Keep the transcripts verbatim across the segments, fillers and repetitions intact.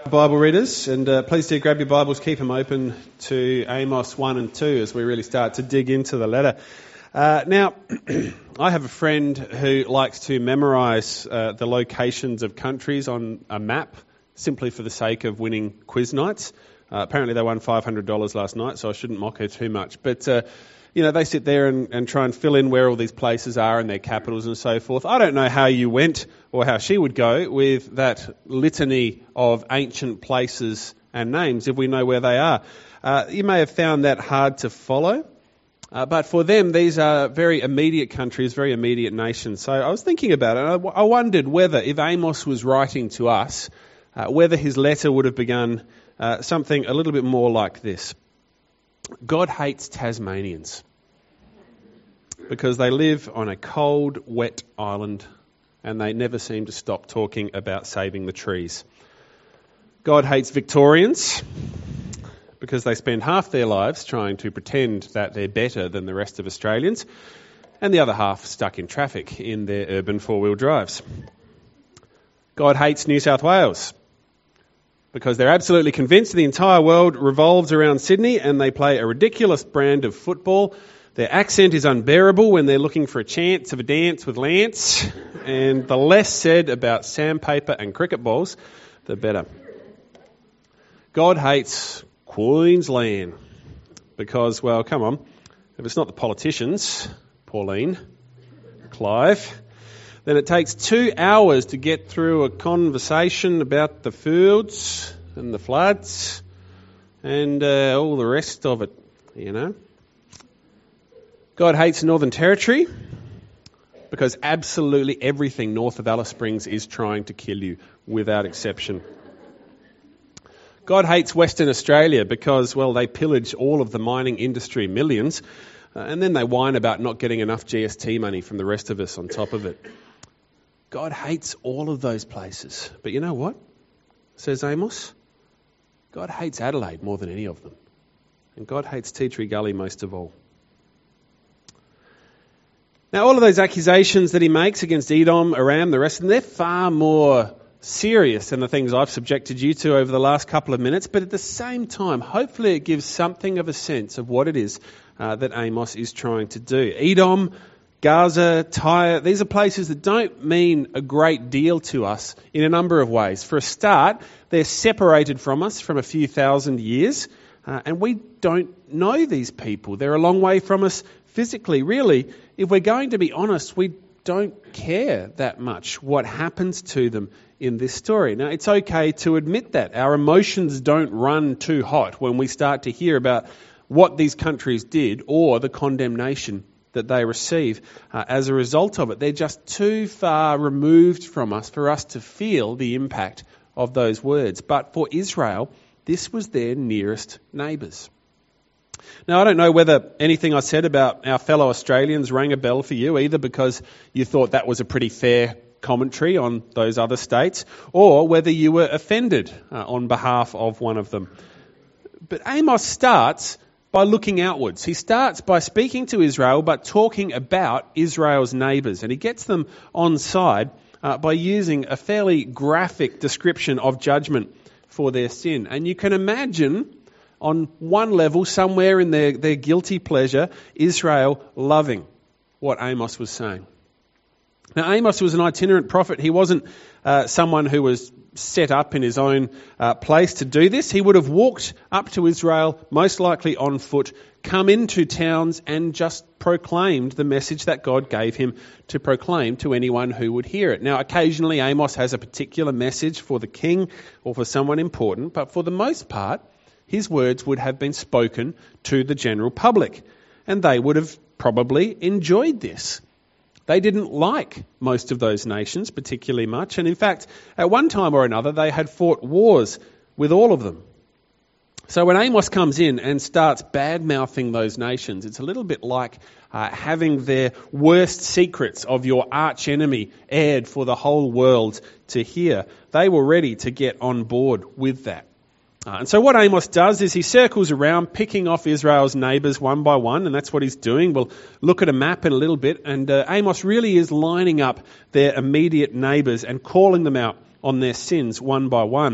Bible readers, and uh, please do grab your Bibles, keep them open to Amos one and two as we really start to dig into the letter. Uh, now, I have a friend who likes to memorise uh, the locations of countries on a map simply for the sake of winning quiz nights. Uh, apparently they won five hundred dollars last night, so I shouldn't mock her too much. But, uh, you know, they sit there and, and try and fill in where all these places are and their capitals and so forth. I don't know how you went or how she would go with that litany of ancient places and names if we know where they are. Uh, you may have found that hard to follow, uh, but for them these are very immediate countries, very immediate nations. So I was thinking about it, and I, I wondered whether if Amos was writing to us, uh, whether his letter would have begun uh, something a little bit more like this. God hates Tasmanians because they live on a cold, wet island and they never seem to stop talking about saving the trees. God hates Victorians because they spend half their lives trying to pretend that they're better than the rest of Australians, and the other half stuck in traffic in their urban four-wheel drives. God hates New South Wales because they're absolutely convinced the entire world revolves around Sydney and they play a ridiculous brand of football. Their accent is unbearable when they're looking for a chance of a dance with Lance, and the less said about sandpaper and cricket balls, the better. God hates Queensland because, well, come on, if it's not the politicians, Pauline, Clive, then it takes two hours to get through a conversation about the fields and the floods and uh, all the rest of it, you know. God hates Northern Territory because absolutely everything north of Alice Springs is trying to kill you, without exception. God hates Western Australia because, well, they pillage all of the mining industry millions, uh, and then they whine about not getting enough G S T money from the rest of us on top of it. God hates all of those places. But you know what? Says Amos. God hates Adelaide more than any of them. And God hates Tea Tree Gully most of all. Now, all of those accusations that he makes against Edom, Aram, the rest of them, they're far more serious than the things I've subjected you to over the last couple of minutes. But at the same time, hopefully it gives something of a sense of what it is uh, that Amos is trying to do. Edom, Gaza, Tyre, these are places that don't mean a great deal to us in a number of ways. For a start, they're separated from us from a few thousand years, uh, and we don't know these people. They're a long way from us physically. Really, if we're going to be honest, we don't care that much what happens to them in this story. Now, it's okay to admit that. Our emotions don't run too hot when we start to hear about what these countries did or the condemnation that they receive uh, as a result of it. They're just too far removed from us for us to feel the impact of those words. But for Israel, this was their nearest neighbours. Now, I don't know whether anything I said about our fellow Australians rang a bell for you, either because you thought that was a pretty fair commentary on those other states, or whether you were offended uh, on behalf of one of them. But Amos starts by looking outwards. He starts by speaking to Israel, but talking about Israel's neighbours. And he gets them on side uh, by using a fairly graphic description of judgment for their sin. And you can imagine, on one level, somewhere in their, their guilty pleasure, Israel loving what Amos was saying. Now, Amos was an itinerant prophet. He wasn't uh, someone who was set up in his own uh, place to do this. He would have walked up to Israel, most likely on foot, come into towns and just proclaimed the message that God gave him to proclaim to anyone who would hear it. Now, occasionally Amos has a particular message for the king or for someone important, but for the most part, his words would have been spoken to the general public, and they would have probably enjoyed this. They didn't like most of those nations particularly much, and in fact, at one time or another, they had fought wars with all of them. So when Amos comes in and starts bad-mouthing those nations, it's a little bit like uh, having their worst secrets of your arch-enemy aired for the whole world to hear. They were ready to get on board with that. Uh, and so what Amos does is he circles around picking off Israel's neighbours one by one, and that's what he's doing. We'll look at a map in a little bit, and uh, Amos really is lining up their immediate neighbours and calling them out on their sins one by one.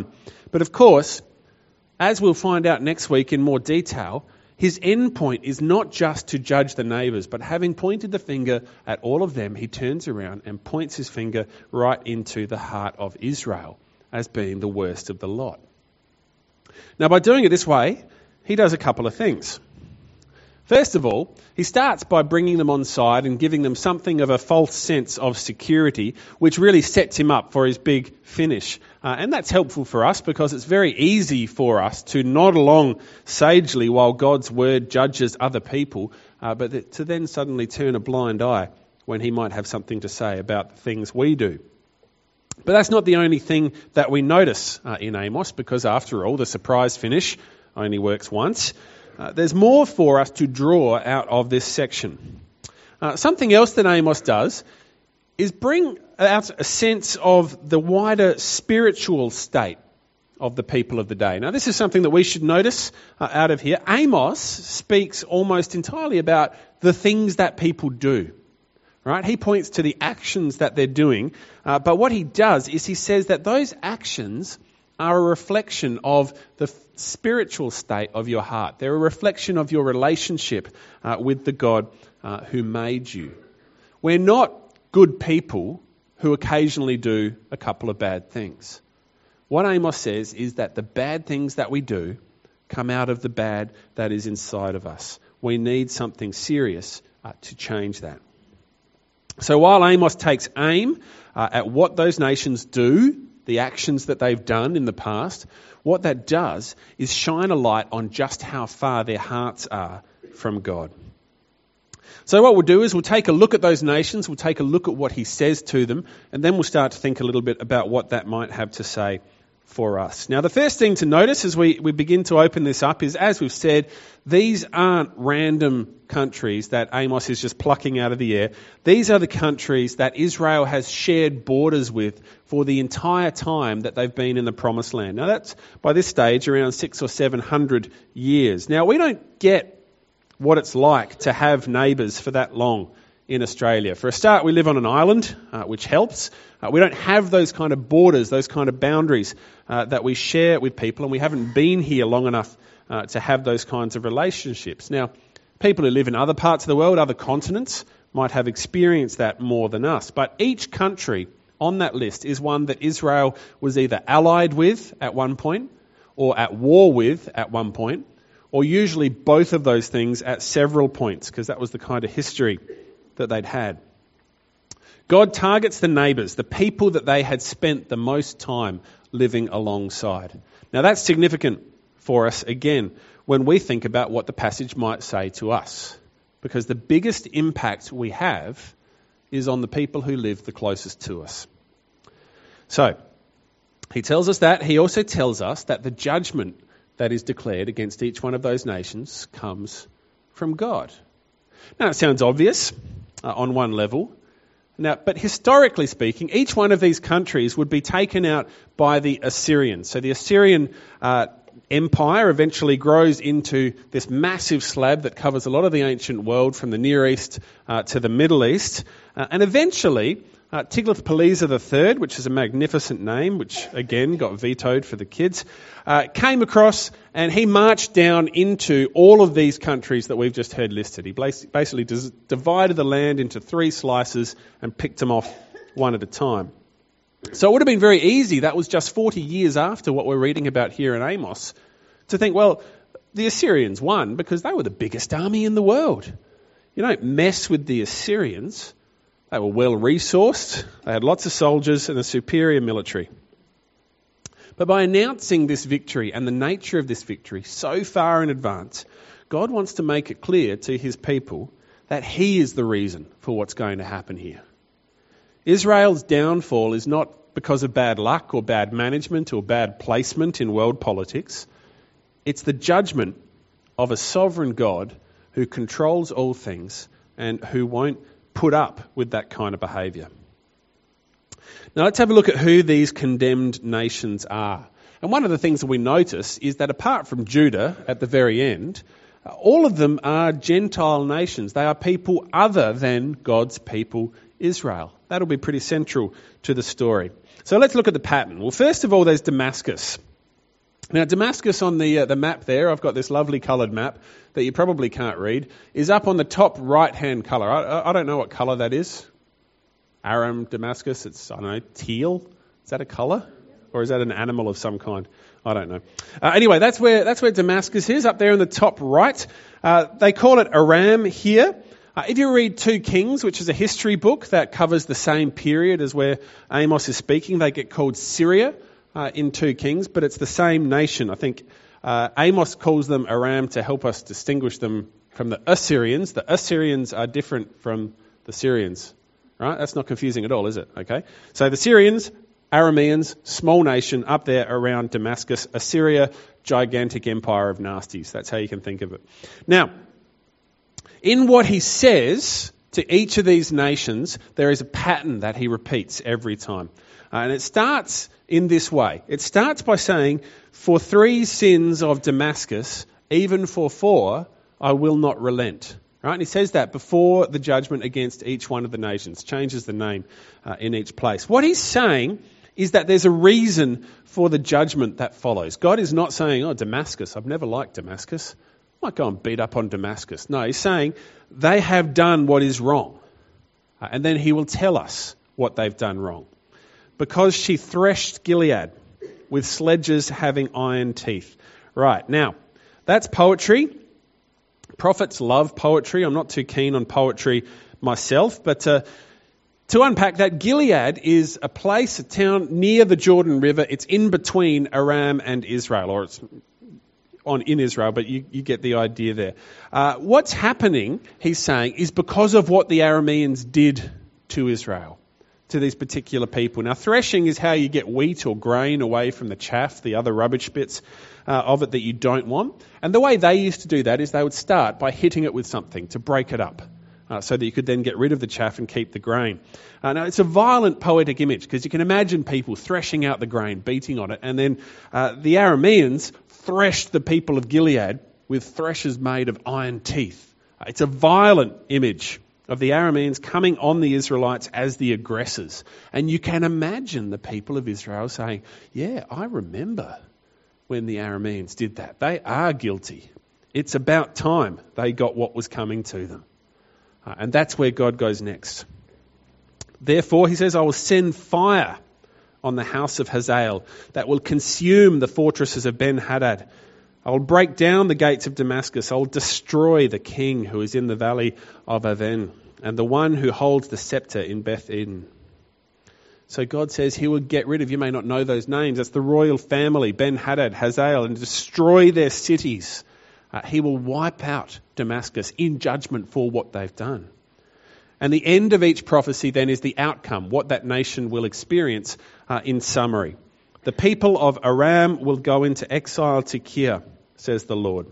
But of course, as we'll find out next week in more detail, his end point is not just to judge the neighbours, but having pointed the finger at all of them, he turns around and points his finger right into the heart of Israel as being the worst of the lot. Now, by doing it this way, he does a couple of things. First of all, he starts by bringing them on side and giving them something of a false sense of security, which really sets him up for his big finish. Uh, and that's helpful for us because it's very easy for us to nod along sagely while God's word judges other people, uh, but th- to then suddenly turn a blind eye when he might have something to say about the things we do. But that's not the only thing that we notice uh, in Amos, because after all, the surprise finish only works once. Uh, there's more for us to draw out of this section. Uh, something else that Amos does is bring out a sense of the wider spiritual state of the people of the day. Now, this is something that we should notice uh, out of here. Amos speaks almost entirely about the things that people do. Right? He points to the actions that they're doing, uh, but what he does is he says that those actions are a reflection of the spiritual state of your heart. They're a reflection of your relationship uh, with the God uh, who made you. We're not good people who occasionally do a couple of bad things. What Amos says is that the bad things that we do come out of the bad that is inside of us. We need something serious uh, to change that. So while Amos takes aim uh, at what those nations do, the actions that they've done in the past, what that does is shine a light on just how far their hearts are from God. So what we'll do is we'll take a look at those nations, we'll take a look at what he says to them, and then we'll start to think a little bit about what that might have to say for us. Now, the first thing to notice as we, we begin to open this up is, as we've said, these aren't random countries that Amos is just plucking out of the air. These are the countries that Israel has shared borders with for the entire time that they've been in the Promised Land. Now, that's, by this stage, around six or seven hundred years. Now, we don't get what it's like to have neighbours for that long in Australia. For a start, we live on an island, uh, which helps. Uh, we don't have those kind of borders, those kind of boundaries uh, that we share with people, and we haven't been here long enough uh, to have those kinds of relationships. Now, people who live in other parts of the world, other continents, might have experienced that more than us. But each country on that list is one that Israel was either allied with at one point or at war with at one point, or usually both of those things at several points, because that was the kind of history that they'd had. God targets the neighbours, the people that they had spent the most time living alongside. Now that's significant for us, again, when we think about what the passage might say to us, because the biggest impact we have is on the people who live the closest to us. So, he tells us that. He also tells us that the judgment that is declared against each one of those nations comes from God. Now, it sounds obvious uh, on one level. Now, but historically speaking, each one of these countries would be taken out by the Assyrians. So the Assyrian uh, empire eventually grows into this massive slab that covers a lot of the ancient world from the Near East uh, to the Middle East. Uh, and eventually, uh, Tiglath-Pileser the Third, which is a magnificent name, which again got vetoed for the kids, uh, came across and he marched down into all of these countries that we've just heard listed. He basically dis- divided the land into three slices and picked them off one at a time. So it would have been very easy, that was just forty years after what we're reading about here in Amos, to think, well, the Assyrians won because they were the biggest army in the world. You don't mess with the Assyrians. They were well resourced, they had lots of soldiers and a superior military. But by announcing this victory and the nature of this victory so far in advance, God wants to make it clear to his people that he is the reason for what's going to happen here. Israel's downfall is not because of bad luck or bad management or bad placement in world politics. It's the judgment of a sovereign God who controls all things and who won't put up with that kind of behaviour. Now let's have a look at who these condemned nations are. And one of the things that we notice is that apart from Judah at the very end, all of them are Gentile nations. They are people other than God's people, Israel. That'll be pretty central to the story. So let's look at the pattern. Well, first of all, there's Damascus. Now, Damascus on the uh, the map there, I've got this lovely coloured map that you probably can't read, is up on the top right-hand colour. I, I don't know what colour that is. Aram, Damascus, it's, I don't know, teal? Is that a colour? Or is that an animal of some kind? I don't know. Uh, anyway, that's where that's where Damascus is, up there in the top right. Uh, they call it Aram here. Uh, if you read Two Kings, which is a history book that covers the same period as where Amos is speaking, they get called Syria. Uh, in Two Kings, but it's the same nation. I think uh, Amos calls them Aram to help us distinguish them from the Assyrians. The Assyrians are different from the Syrians, right? That's not confusing at all, is it? Okay. So the Syrians, Arameans, small nation up there around Damascus. Assyria, gigantic empire of nasties. That's how you can think of it. Now, in what he says to each of these nations, there is a pattern that he repeats every time. Uh, and it starts in this way. It starts by saying, for three sins of Damascus, even for four, I will not relent. Right? And he says that before the judgment against each one of the nations. Changes the name uh, in each place. What he's saying is that there's a reason for the judgment that follows. God is not saying, oh, Damascus, I've never liked Damascus. I might go and beat up on Damascus. No, he's saying they have done what is wrong. Uh, and then he will tell us what they've done wrong. Because she threshed Gilead with sledges having iron teeth. Right, now, that's poetry. Prophets love poetry. I'm not too keen on poetry myself, but uh, to unpack that, Gilead is a place, a town near the Jordan River. It's in between Aram and Israel, or it's on in Israel, but you, you get the idea there. Uh, what's happening, he's saying, is because of what the Arameans did to Israel, to these particular people. Now, threshing is how you get wheat or grain away from the chaff, the other rubbish bits uh, of it that you don't want. And the way they used to do that is they would start by hitting it with something to break it up uh, so that you could then get rid of the chaff and keep the grain. Uh, now, it's a violent poetic image because you can imagine people threshing out the grain, beating on it, and then uh, the Arameans threshed the people of Gilead with threshers made of iron teeth. Uh, it's a violent image of the Arameans coming on the Israelites as the aggressors. And you can imagine the people of Israel saying, yeah, I remember when the Arameans did that. They are guilty. It's about time they got what was coming to them. Uh, and that's where God goes next. Therefore, he says, I will send fire on the house of Hazael that will consume the fortresses of Ben-Hadad. I will break down the gates of Damascus. I will destroy the king who is in the valley of Aven and the one who holds the scepter in Beth Eden. So God says he will get rid of, you may not know those names, that's the royal family, Ben-Hadad, Hazael, and destroy their cities. Uh, he will wipe out Damascus in judgment for what they've done. And the end of each prophecy then is the outcome, what that nation will experience uh, in summary. The people of Aram will go into exile to Kir, says the Lord.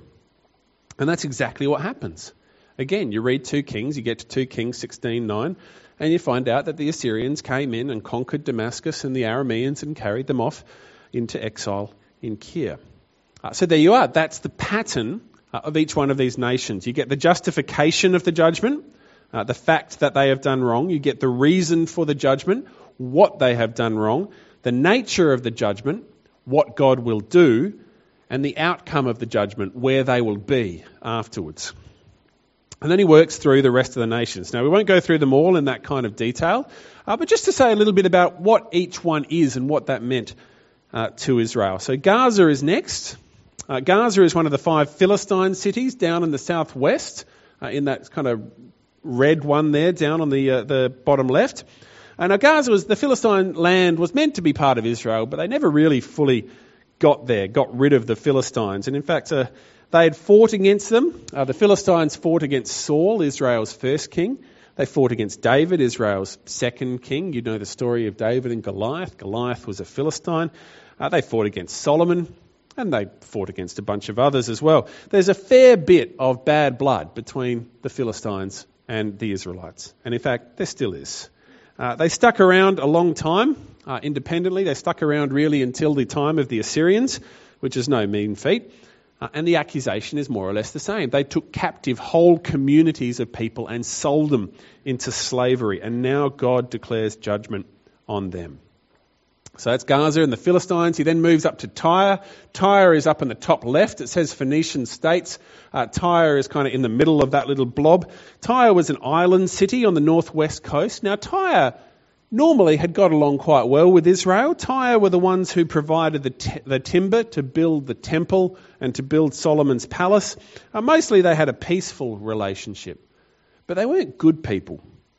And that's exactly what happens. Again, you read two Kings, you get to two Kings sixteen nine, and you find out that the Assyrians came in and conquered Damascus and the Arameans and carried them off into exile in Kir. Uh, so there you are. That's the pattern uh, of each one of these nations. You get the justification of the judgment, uh, the fact that they have done wrong. You get the reason for the judgment, what they have done wrong, the nature of the judgment, what God will do, and the outcome of the judgment, where they will be afterwards. And then he works through the rest of the nations. Now, we won't go through them all in that kind of detail, uh, but just to say a little bit about what each one is and what that meant uh, to Israel. So Gaza is next. Uh, Gaza is one of the five Philistine cities down in the southwest, uh, in that kind of red one there down on the uh, the bottom left. And now Gaza was, the Philistine land was meant to be part of Israel, but they never really fully got there, got rid of the Philistines. And in fact, uh, they had fought against them. Uh, the Philistines fought against Saul, Israel's first king. They fought against David, Israel's second king. You know the story of David and Goliath. Goliath was a Philistine. Uh, they fought against Solomon, and they fought against a bunch of others as well. There's a fair bit of bad blood between the Philistines and the Israelites. And in fact, there still is. Uh, they stuck around a long time uh, independently. They stuck around really until the time of the Assyrians, which is no mean feat. Uh, and the accusation is more or less the same. They took captive whole communities of people and sold them into slavery. And now God declares judgment on them. So that's Gaza and the Philistines. He then moves up to Tyre. Tyre is up in the top left. It says Phoenician states. Uh, Tyre is kind of in the middle of that little blob. Tyre was an island city on the northwest coast. Now, Tyre normally had got along quite well with Israel. Tyre were the ones who provided the, t- the timber to build the temple and to build Solomon's palace. Uh, mostly they had a peaceful relationship, but they weren't good people.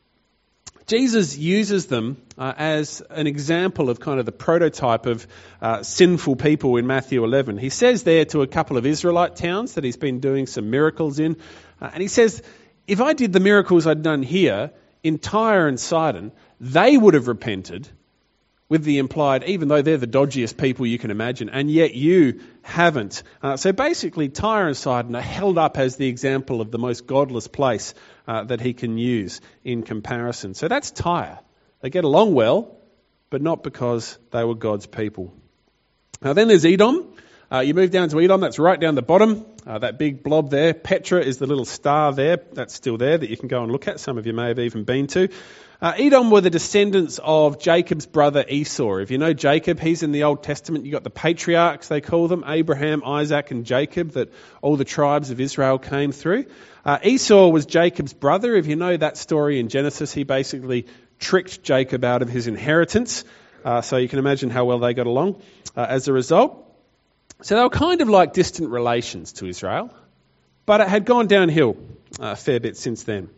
Jesus uses them uh, as an example of kind of the prototype of uh, sinful people in Matthew eleven. He says there to a couple of Israelite towns that he's been doing some miracles in, uh, and he says, if I did the miracles I'd done here in Tyre and Sidon, they would have repented, with the implied, even though they're the dodgiest people you can imagine, and yet you haven't. Uh, so basically, Tyre and Sidon are held up as the example of the most godless place uh, that he can use in comparison. So that's Tyre. They get along well, but not because they were God's people. Now then there's Edom. Uh, you move down to Edom, that's right down the bottom. Uh, that big blob there. Petra is the little star there. That's still there that you can go and look at. Some of you may have even been to. Uh, Edom were the descendants of Jacob's brother Esau. If you know Jacob, he's in the Old Testament. You've got the patriarchs, they call them, Abraham, Isaac and Jacob, that all the tribes of Israel came through. Uh, Esau was Jacob's brother. If you know that story in Genesis, he basically tricked Jacob out of his inheritance. Uh, so you can imagine how well they got along uh, as a result. So they were kind of like distant relations to Israel, but it had gone downhill a fair bit since then.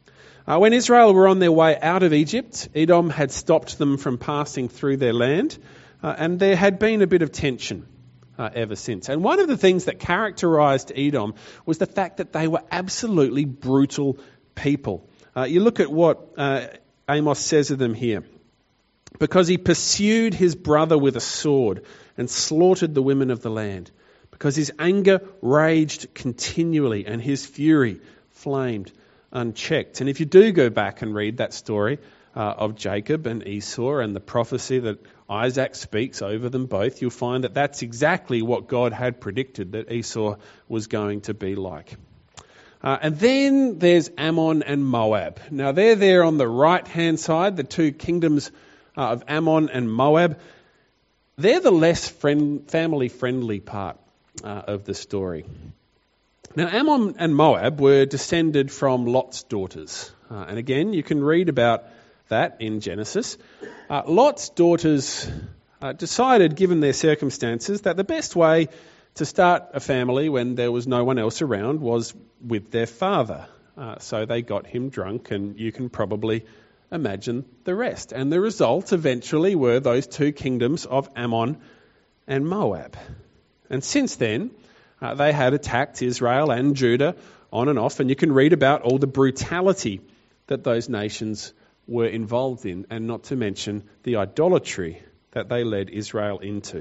Uh, when Israel were on their way out of Egypt, Edom had stopped them from passing through their land, uh, and there had been a bit of tension uh, ever since. And one of the things that characterised Edom was the fact that they were absolutely brutal people. Uh, you look at what uh, Amos says of them here. Because he pursued his brother with a sword and slaughtered the women of the land. Because his anger raged continually and his fury flamed unchecked. And if you do go back and read that story uh, of Jacob and Esau and the prophecy that Isaac speaks over them both, you'll find that that's exactly what God had predicted that Esau was going to be like. Uh, and then there's Ammon and Moab. Now they're there on the right-hand side, the two kingdoms uh, of Ammon and Moab. They're the less friend, family-friendly part uh, of the story. Now, Ammon and Moab were descended from Lot's daughters. Uh, and again, you can read about that in Genesis. Uh, Lot's daughters uh, decided, given their circumstances, that the best way to start a family when there was no one else around was with their father. Uh, so they got him drunk, and you can probably imagine the rest. And the result eventually were those two kingdoms of Ammon and Moab. And since then, Uh, they had attacked Israel and Judah on and off, and you can read about all the brutality that those nations were involved in, and not to mention the idolatry that they led Israel into.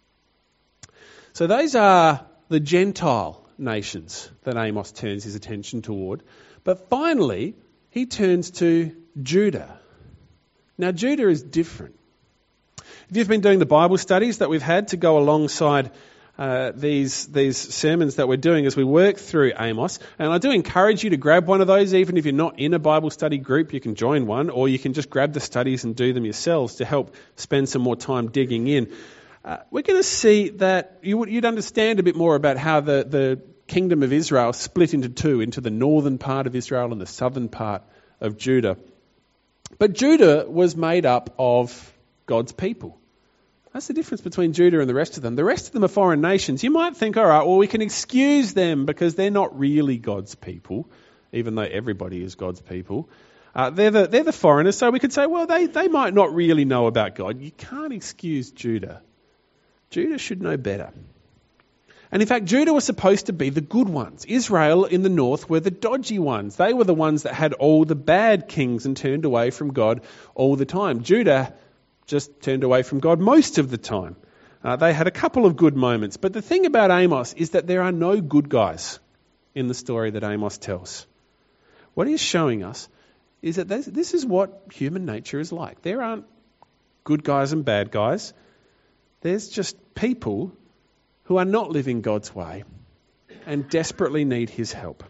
So those are the Gentile nations that Amos turns his attention toward. But finally, he turns to Judah. Now, Judah is different. If you've been doing the Bible studies that we've had to go alongside Uh, these these sermons that we're doing as we work through Amos. And I do encourage you to grab one of those, even if you're not in a Bible study group, you can join one, or you can just grab the studies and do them yourselves to help spend some more time digging in. Uh, we're going to see that you would, you'd understand a bit more about how the, the kingdom of Israel split into two, into the northern part of Israel and the southern part of Judah. But Judah was made up of God's people. That's the difference between Judah and the rest of them. The rest of them are foreign nations. You might think, all right, well, we can excuse them because they're not really God's people, even though everybody is God's people. Uh, they're the they're the foreigners, so we could say, well, they, they might not really know about God. You can't excuse Judah. Judah should know better. And in fact, Judah was supposed to be the good ones. Israel in the north were the dodgy ones. They were the ones that had all the bad kings and turned away from God all the time. Judah just turned away from God most of the time. Uh, they had a couple of good moments. But the thing about Amos is that there are no good guys in the story that Amos tells. What he's showing us is that this, this is what human nature is like. There aren't good guys and bad guys. There's just people who are not living God's way and desperately need his help.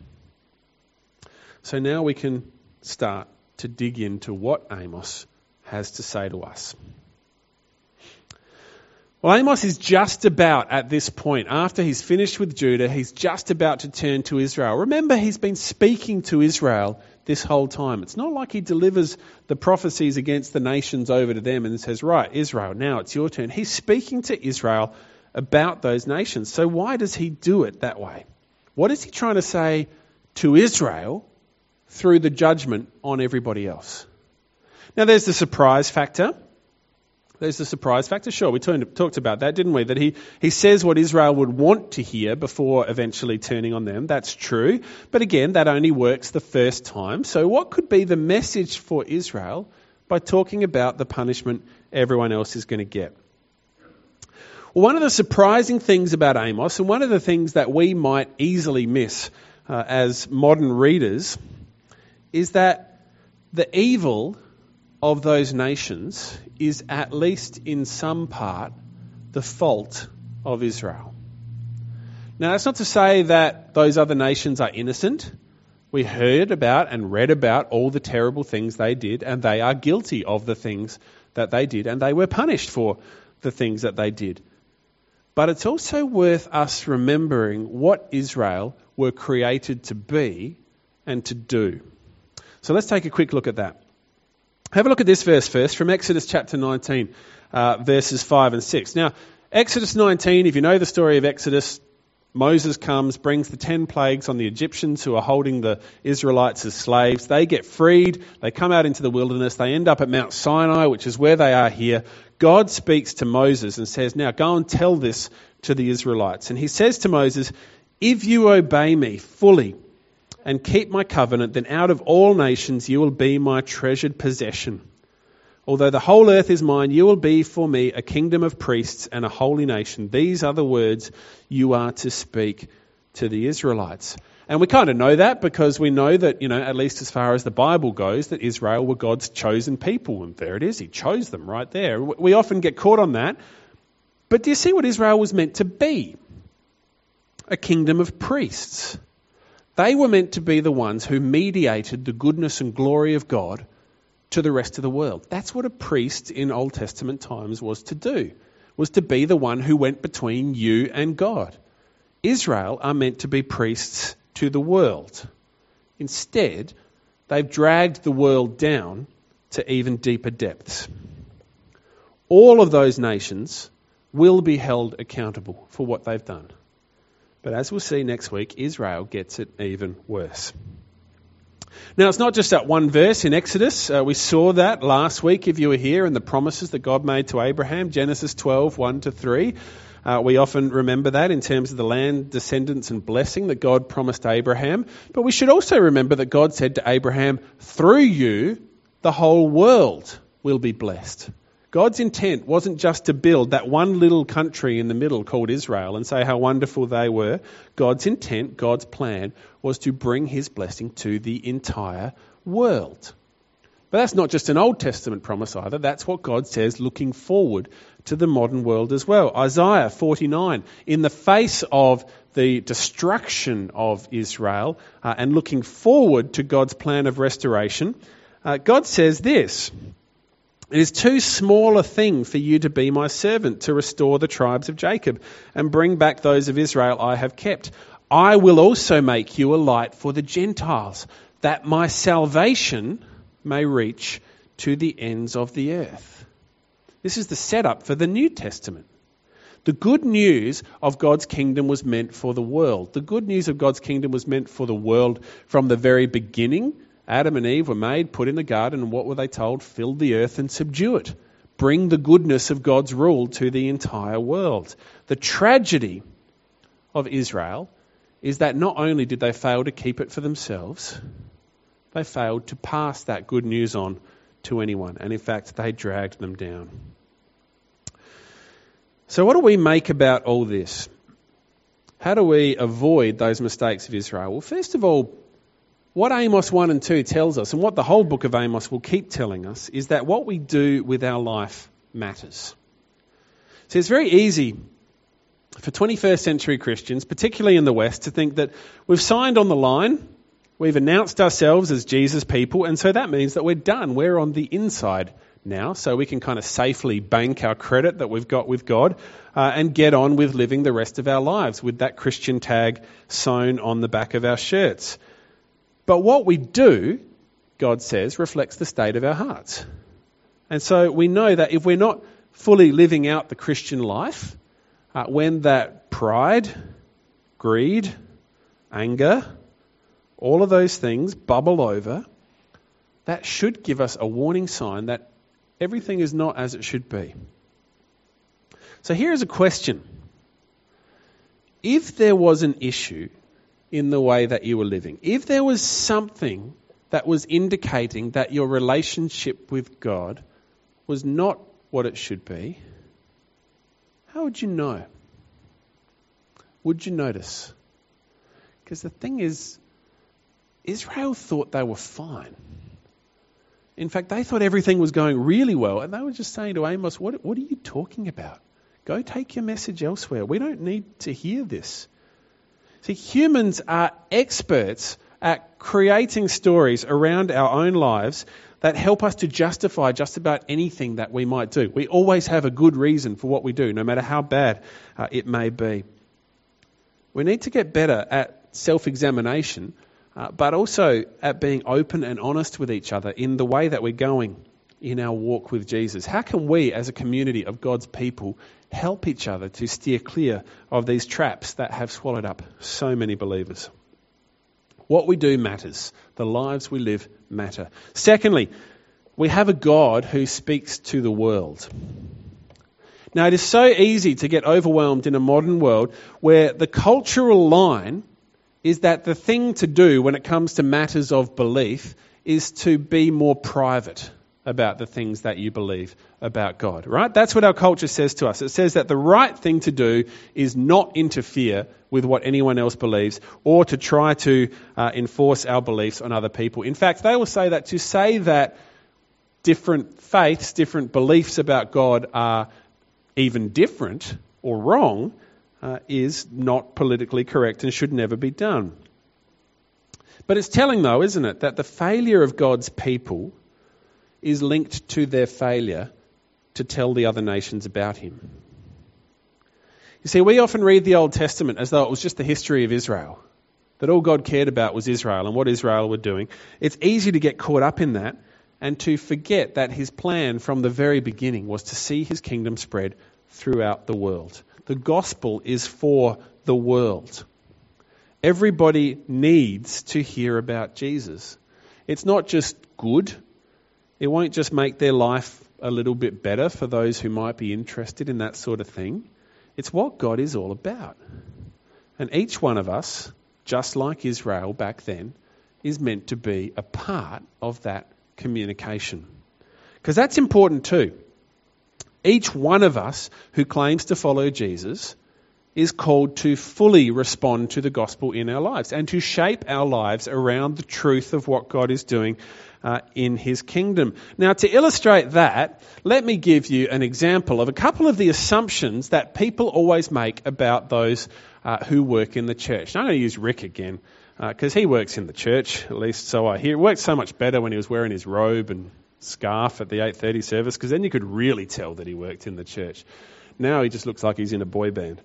So now we can start to dig into what Amos has to say to us. Well, Amos is just about at this point, after he's finished with Judah, he's just about to turn to Israel. Remember, he's been speaking to Israel this whole time. It's not like he delivers the prophecies against the nations over to them and says, right, Israel, now it's your turn. He's speaking to Israel about those nations. So why does he do it that way? What is he trying to say to Israel through the judgment on everybody else? Now, there's the surprise factor. There's the surprise factor. Sure, we turned, talked about that, didn't we? That he, he says what Israel would want to hear before eventually turning on them. That's true. But again, that only works the first time. So what could be the message for Israel by talking about the punishment everyone else is going to get? Well, one of the surprising things about Amos, and one of the things that we might easily miss uh, as modern readers, is that the evil of those nations is at least in some part the fault of Israel. Now, that's not to say that those other nations are innocent. We heard about and read about all the terrible things they did, and they are guilty of the things that they did, and they were punished for the things that they did. But it's also worth us remembering what Israel were created to be and to do. So let's take a quick look at that. Have a look at this verse first from Exodus chapter nineteen, uh, verses five and six. Now, Exodus nineteen, if you know the story of Exodus, Moses comes, brings the ten plagues on the Egyptians who are holding the Israelites as slaves. They get freed. They come out into the wilderness. They end up at Mount Sinai, which is where they are here. God speaks to Moses and says, now go and tell this to the Israelites. And he says to Moses, if you obey me fully and keep my covenant, then out of all nations you will be my treasured possession. Although the whole earth is mine, you will be for me a kingdom of priests and a holy nation. These are the words you are to speak to the Israelites. And we kind of know that because we know that, you know, at least as far as the Bible goes, that Israel were God's chosen people. And there it is. He chose them right there. We often get caught on that. But do you see what Israel was meant to be? A kingdom of priests. They were meant to be the ones who mediated the goodness and glory of God to the rest of the world. That's what a priest in Old Testament times was to do, was to be the one who went between you and God. Israel are meant to be priests to the world. Instead, they've dragged the world down to even deeper depths. All of those nations will be held accountable for what they've done. But as we'll see next week, Israel gets it even worse. Now, it's not just that one verse in Exodus. Uh, we saw that last week, if you were here, and the promises that God made to Abraham, Genesis twelve, one to three. Uh, we often remember that in terms of the land, descendants and blessing that God promised Abraham. But we should also remember that God said to Abraham, through you, the whole world will be blessed. God's intent wasn't just to build that one little country in the middle called Israel and say how wonderful they were. God's intent, God's plan, was to bring his blessing to the entire world. But that's not just an Old Testament promise either. That's what God says looking forward to the modern world as well. Isaiah forty-nine, in the face of the destruction of Israel uh, and looking forward to God's plan of restoration, uh, God says this, it is too small a thing for you to be my servant to restore the tribes of Jacob and bring back those of Israel I have kept. I will also make you a light for the Gentiles, that my salvation may reach to the ends of the earth. This is the setup for the New Testament. The good news of God's kingdom was meant for the world. The good news of God's kingdom was meant for the world from the very beginning. Adam and Eve were made, put in the garden, and what were they told? Fill the earth and subdue it. Bring the goodness of God's rule to the entire world. The tragedy of Israel is that not only did they fail to keep it for themselves, they failed to pass that good news on to anyone. And in fact, they dragged them down. So what do we make about all this? How do we avoid those mistakes of Israel? Well, first of all, what Amos one and two tells us, and what the whole book of Amos will keep telling us, is that what we do with our life matters. So it's very easy for twenty-first century Christians, particularly in the West, to think that we've signed on the line, we've announced ourselves as Jesus people, and so that means that we're done. We're on the inside now, so we can kind of safely bank our credit that we've got with God uh, and get on with living the rest of our lives with that Christian tag sewn on the back of our shirts. But what we do, God says, reflects the state of our hearts. And so we know that if we're not fully living out the Christian life, uh, when that pride, greed, anger, all of those things bubble over, that should give us a warning sign that everything is not as it should be. So here is a question. If there was an issue in the way that you were living, if there was something that was indicating that your relationship with God was not what it should be, how would you know? Would you notice? Because the thing is, Israel thought they were fine. In fact, they thought everything was going really well, and they were just saying to Amos, what, what are you talking about? Go take your message elsewhere. We don't need to hear this. See, humans are experts at creating stories around our own lives that help us to justify just about anything that we might do. We always have a good reason for what we do, no matter how bad uh, it may be. We need to get better at self-examination, uh, but also at being open and honest with each other in the way that we're going in our walk with Jesus. How can we, as a community of God's people, help each other to steer clear of these traps that have swallowed up so many believers? What we do matters. The lives we live matter. Secondly, we have a God who speaks to the world. Now, it is so easy to get overwhelmed in a modern world where the cultural line is that the thing to do when it comes to matters of belief is to be more private about the things that you believe about God, right? That's what our culture says to us. It says that the right thing to do is not interfere with what anyone else believes or to try to uh, enforce our beliefs on other people. In fact, they will say that to say that different faiths, different beliefs about God are even different or wrong uh, is not politically correct and should never be done. But it's telling, though, isn't it, that the failure of God's people is linked to their failure to tell the other nations about him. You see, we often read the Old Testament as though it was just the history of Israel, that all God cared about was Israel and what Israel were doing. It's easy to get caught up in that and to forget that his plan from the very beginning was to see his kingdom spread throughout the world. The gospel is for the world. Everybody needs to hear about Jesus. It's not just good. It won't just make their life a little bit better for those who might be interested in that sort of thing. It's what God is all about. And each one of us, just like Israel back then, is meant to be a part of that communication. Because that's important too. Each one of us who claims to follow Jesus is called to fully respond to the gospel in our lives and to shape our lives around the truth of what God is doing uh, in his kingdom. Now, to illustrate that, let me give you an example of a couple of the assumptions that people always make about those uh, who work in the church. Now, I'm going to use Rick again because uh, he works in the church, at least so I hear. It worked so much better when he was wearing his robe and scarf at the eight thirty service because then you could really tell that he worked in the church. Now he just looks like he's in a boy band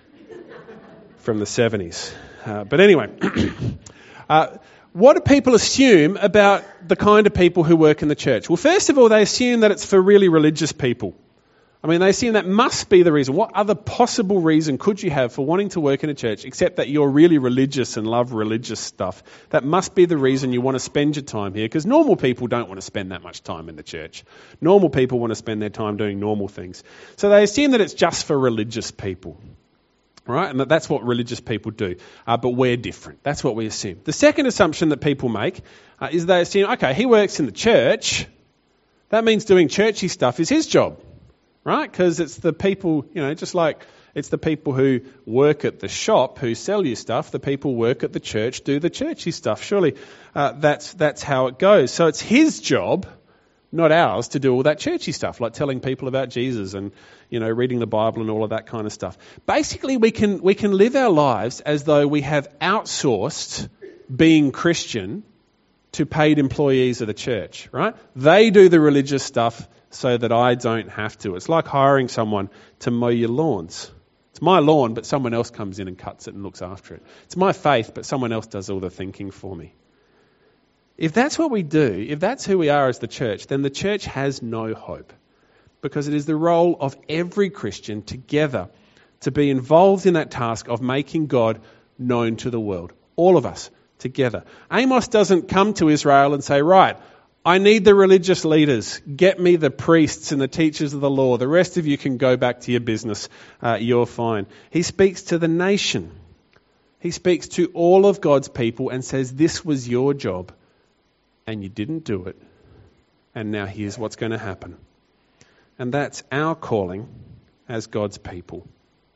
from the seventies. Uh, but anyway, uh, what do people assume about the kind of people who work in the church? Well, first of all, they assume that it's for really religious people. I mean, they assume that must be the reason. What other possible reason could you have for wanting to work in a church except that you're really religious and love religious stuff? That must be the reason you want to spend your time here, because normal people don't want to spend that much time in the church. Normal people want to spend their time doing normal things. So they assume that it's just for religious people. Right? And that's what religious people do. Uh, but we're different. That's what we assume. The second assumption that people make uh, is they assume, okay, he works in the church. That means doing churchy stuff is his job. Right? Because it's the people, you know, just like it's the people who work at the shop who sell you stuff. The people work at the church do the churchy stuff. Surely uh, that's that's how it goes. So it's his job, not ours, to do all that churchy stuff, like telling people about Jesus and, you know, reading the Bible and all of that kind of stuff. Basically, we can we can live our lives as though we have outsourced being Christian to paid employees of the church, right? They do the religious stuff so that I don't have to. It's like hiring someone to mow your lawns. It's my lawn, but someone else comes in and cuts it and looks after it. It's my faith, but someone else does all the thinking for me. If that's what we do, if that's who we are as the church, then the church has no hope. Because it is the role of every Christian together to be involved in that task of making God known to the world. All of us together. Amos doesn't come to Israel and say, right, I need the religious leaders. Get me the priests and the teachers of the law. The rest of you can go back to your business. Uh, you're fine. He speaks to the nation. He speaks to all of God's people and says, this was your job and you didn't do it. And now here's what's going to happen. And that's our calling as God's people.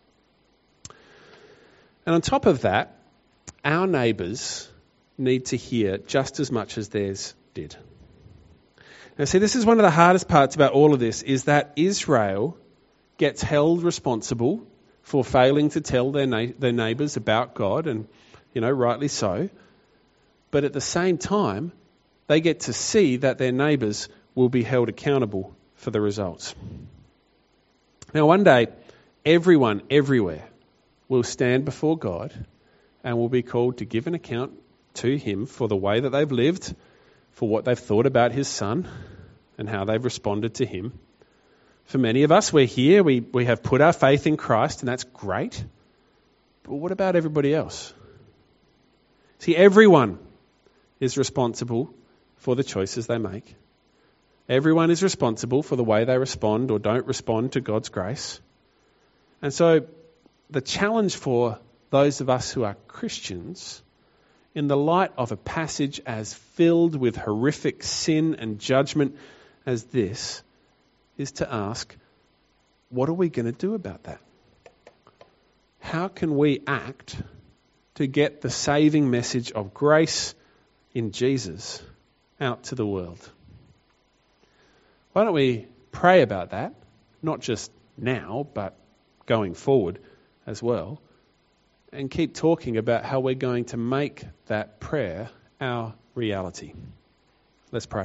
And on top of that, our neighbours need to hear just as much as theirs did. Now see, this is one of the hardest parts about all of this, is that Israel gets held responsible for failing to tell their na- their neighbours about God, and, you know, rightly so. But at the same time, they get to see that their neighbours will be held accountable for the results. Now one day, everyone everywhere will stand before God and will be called to give an account to him for the way that they've lived, for what they've thought about his son and how they've responded to him. For many of us, we're here, we, we have put our faith in Christ, and that's great. But what about everybody else? See, everyone is responsible for the choices they make. Everyone is responsible for the way they respond or don't respond to God's grace. And so the challenge for those of us who are Christians, in the light of a passage as filled with horrific sin and judgment as this, is to ask, what are we going to do about that? How can we act to get the saving message of grace in Jesus out to the world? Why don't we pray about that, not just now, but going forward as well, and keep talking about how we're going to make that prayer our reality. Let's pray.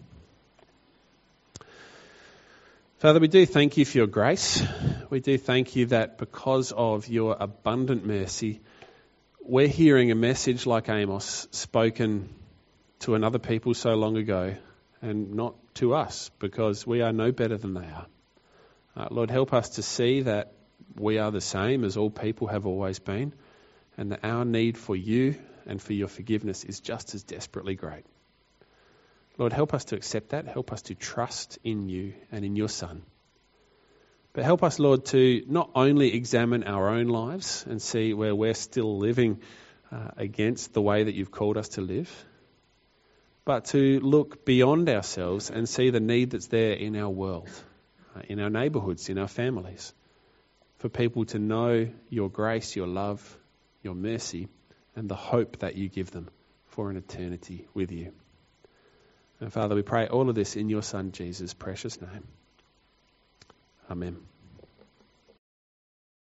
Father, we do thank you for your grace. We do thank you that because of your abundant mercy, we're hearing a message like Amos spoken to another people so long ago, and not to us, because we are no better than they are. Uh, Lord, help us to see that we are the same as all people have always been, and that our need for you and for your forgiveness is just as desperately great. Lord, help us to accept that. Help us to trust in you and in your Son. But help us, Lord, to not only examine our own lives and see where we're still living uh, against the way that you've called us to live, but to look beyond ourselves and see the need that's there in our world, uh, in our neighbourhoods, in our families, for people to know your grace, your love, your mercy, and the hope that you give them for an eternity with you. And Father, we pray all of this in your Son, Jesus' precious name. Amen.